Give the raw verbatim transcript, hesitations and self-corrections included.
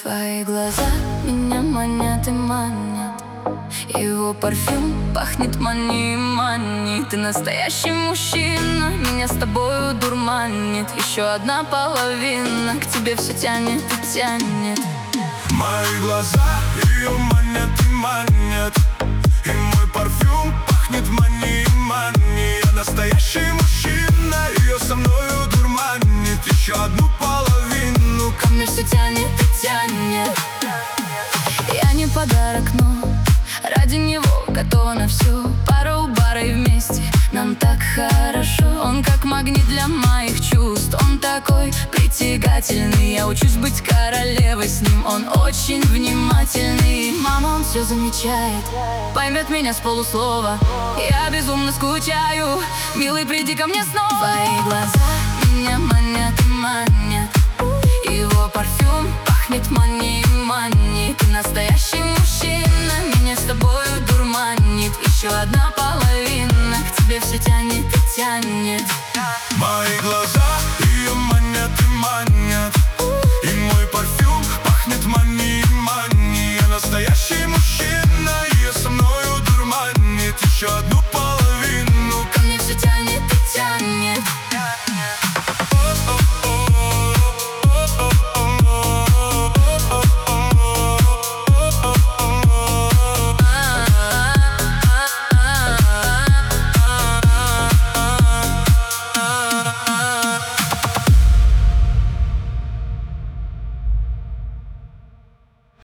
Твои глаза меня манят и манят, его парфюм пахнет мани и мани. Ты настоящий мужчина, меня с тобою дурманит. Еще одна половина, к тебе все тянет и тянет. Мои глаза ее манят и манят, и мой парфюм пахнет мани и мани. Я настоящий мужчина, ее со мною дурманит. Еще одну половину, ко мне все тянет и тянет. Я не подарок, но ради него готова на все. Пара у бара и вместе нам так хорошо. Он как магнит для моих чувств, он такой притягательный. Я учусь быть королевой с ним, он очень внимательный. Мама, он все замечает, поймет меня с полуслова. Я безумно скучаю, милый, приди ко мне снова. Твои глаза меня манят и манят, его парфюм пахнет мани и мани. Ты настоящий мужчина, меня с тобою дурманит. Еще одна половина, к тебе все тянет и тянет.